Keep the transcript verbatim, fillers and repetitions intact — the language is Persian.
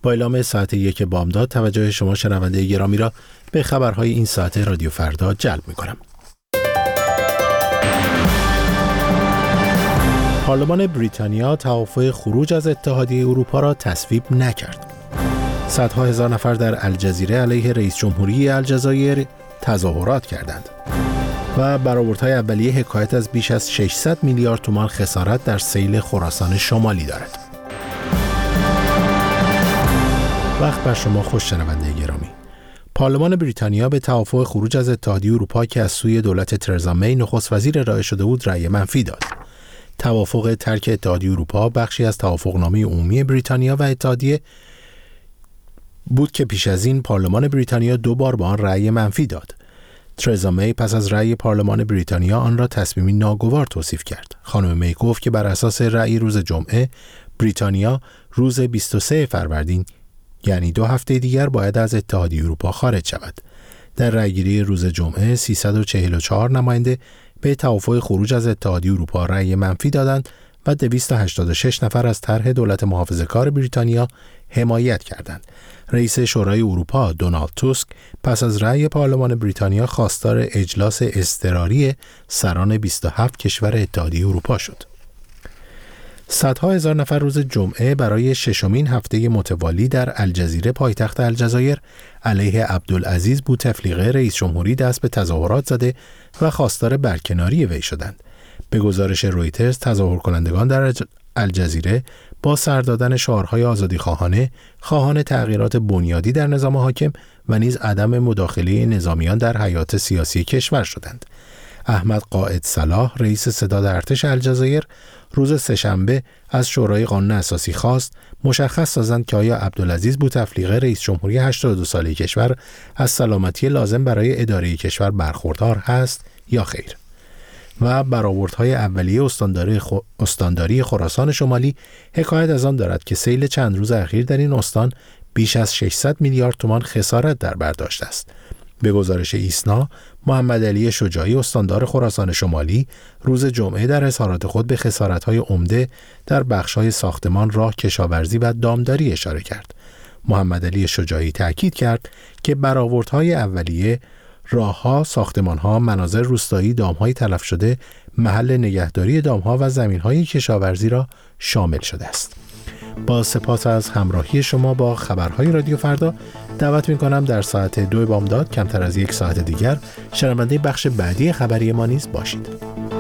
با اعلام ساعت یک بامداد توجه شما شنونده گرامی را به خبرهای این ساعت رادیو فردا جلب می‌کنم. پارلمان بریتانیا توافق خروج از اتحادیه اروپا را تصویب نکرد. صدها هزار نفر در الجزیره علیه رئیس جمهوری الجزایر تظاهرات کردند و برآوردهای اولیه حکایت از بیش از ششصد میلیارد تومان خسارت در سیل خراسان شمالی دارد. وقت بر شما خوش شنونده گرامی. پارلمان بریتانیا به توافق خروج از اتحادیه اروپا که از سوی دولت ترزا می نخست وزیر ارائه شده بود رأی منفی داد. توافق ترک اتحادیه اروپا بخشی از توافقنامه عمومی بریتانیا و اتحادیه بود که پیش از این پارلمان بریتانیا دو بار به آن رأی منفی داد. ترزا می پس از رأی پارلمان بریتانیا آن را تصمیمی ناگوار توصیف کرد. خانم می گفت که بر اساس رأی روز جمعه بریتانیا روز بیست و سوم فروردین یعنی دو هفته دیگر باید از اتحادیه اروپا خارج شود. در رأیگیری روز جمعه سیصد و چهل و چهار نماینده به توافق خروج از اتحادیه اروپا رأی منفی دادند و دویست و هشتاد و شش نفر از طرح دولت محافظه‌کار بریتانیا حمایت کردند. رئیس شورای اروپا دونالد توسک پس از رأی پارلمان بریتانیا خواستار اجلاس اضطراری سران بیست و هفت کشور اتحادیه اروپا شد. صدها هزار نفر روز جمعه برای ششمین هفته متوالی در الجزیره پایتخت الجزایر علیه عبدالعزیز بوتفلیقه رئیس جمهوری دست به تظاهرات زده و خواستار برکناری وی شدند. به گزارش رویترز تظاهر کنندگان در الجزیره با سر دادن شعارهای آزادیخواهانه، خواهان تغییرات بنیادی در نظام حاکم و نیز عدم مداخله نظامیان در حیات سیاسی کشور شدند. احمد قائد صلاح رئیس ستاد ارتش الجزایر روز سه‌شنبه از شورای قانون اساسی خواست مشخص سازند که آیا عبدالعزیز بوتفلیقه رئیس جمهوری هشتاد و دو ساله کشور از سلامتی لازم برای اداره کشور برخوردار هست یا خیر. و برآوردهای اولیه استانداری, خو... استانداری خراسان شمالی حکایت از آن دارد که سیل چند روز اخیر در این استان بیش از ششصد میلیارد تومان خسارت در بر داشته است. به گزارش ایسنا، محمد علی شجاعی استاندار خراسان شمالی روز جمعه در اظهارات خود به خسارت‌های عمده در بخش‌های ساختمان، راه، کشاورزی و دامداری اشاره کرد. محمد علی شجاعی تاکید کرد که برآوردهای اولیه راه‌ها، ساختمان‌ها، مناظر روستایی، دام‌های تلف شده، محل نگهداری دام‌ها و زمین‌های کشاورزی را شامل شده است. با سپاس از همراهی شما با خبرهای رادیو فردا دعوت می‌کنم در ساعت دو بامداد کمتر از یک ساعت دیگر شنونده بخش بعدی خبری ما نیز باشید.